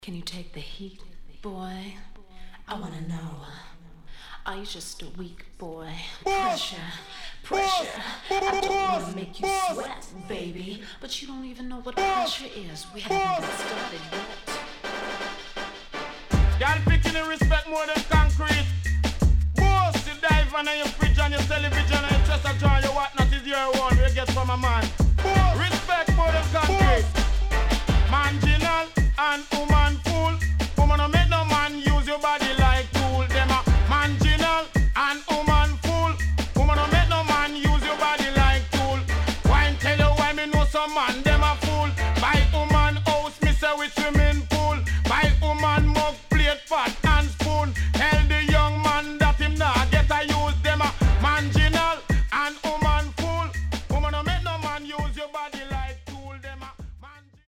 Can you take the heat, boy? I wanna know. Are you just a weak boy? Pressure, pressure. I don't wanna make you sweat, baby. But you don't even know what pressure is. We haven't even started yet. Y'all picking the respect more than concrete. Most you dive on your fridge and your television and your chest and draw your whatnot is your one we get from a man. Respect more than concrete. Marginal and